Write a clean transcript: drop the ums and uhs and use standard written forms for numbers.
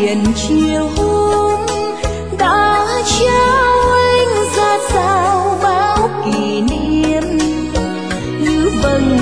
biển chiều hôm đã trao anh ra sao bao kỷ niệm như vầng